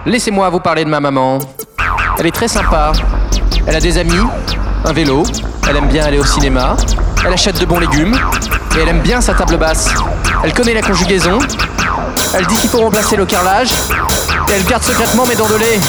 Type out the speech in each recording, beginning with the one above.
Laissez-moi vous parler de ma maman. Elle est très sympa. Elle a des amis, un vélo, elle aime bien aller au cinéma, elle achète de bons légumes, et elle aime bien sa table basse. Elle connaît la conjugaison, elle dit qu'il faut remplacer le carrelage, et elle garde secrètement mes dents de lait.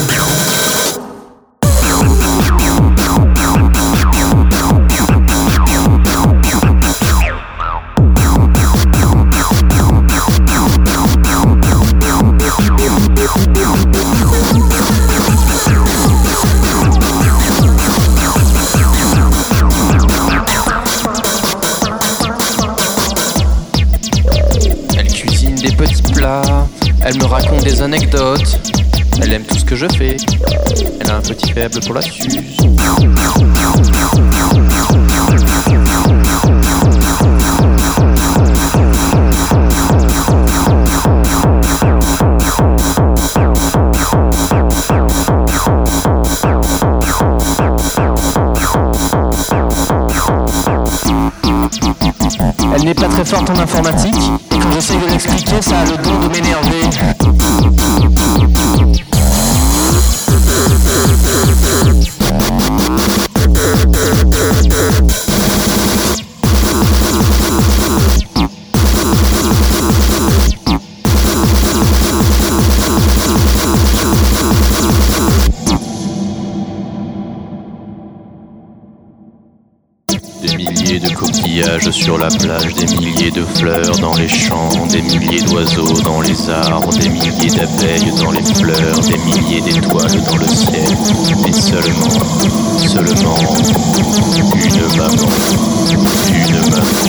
Elle cuisine des petits plats, elle me raconte des anecdotes, elle aime tout ce que je fais, elle a un petit faible pour la suze. Elle n'est pas très forte en informatique, et quand j'essaie de l'expliquer, ça a le don de m'énerver. Des milliers de coquillages sur la plage, des milliers de fleurs dans les champs, des milliers d'oiseaux dans les arbres, des milliers d'abeilles dans les fleurs, des milliers d'étoiles dans le ciel, et seulement, une maman,